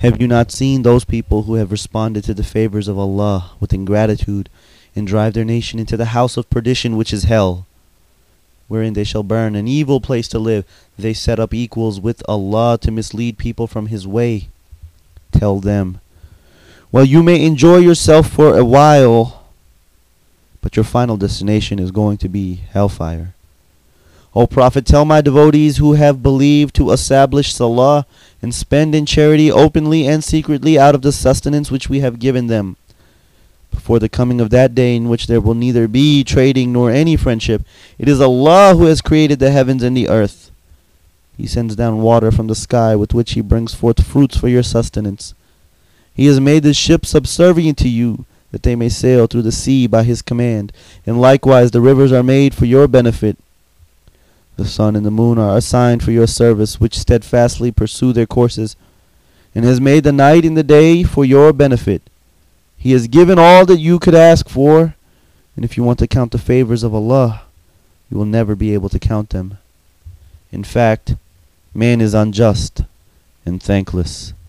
Have you not seen those people who have responded to the favors of Allah with ingratitude, and drive their nation into the house of perdition, which is hell, wherein they shall burn, an evil place to live? They set up equals with Allah to mislead people from His way. Tell them, well, you may enjoy yourself for a while, but your final destination is going to be hellfire. O Prophet, tell my devotees who have believed to establish salah and spend in charity openly and secretly out of the sustenance which we have given them, before the coming of that day in which there will neither be trading nor any friendship. It is Allah who has created the heavens and the earth. He sends down water from the sky with which He brings forth fruits for your sustenance. He has made the ships subservient to you, that they may sail through the sea by His command, and likewise the rivers are made for your benefit. The sun and the moon are assigned for your service, which steadfastly pursue their courses, and has made the night and the day for your benefit. He has given all that you could ask for, and if you want to count the favors of Allah, you will never be able to count them. In fact, man is unjust and thankless.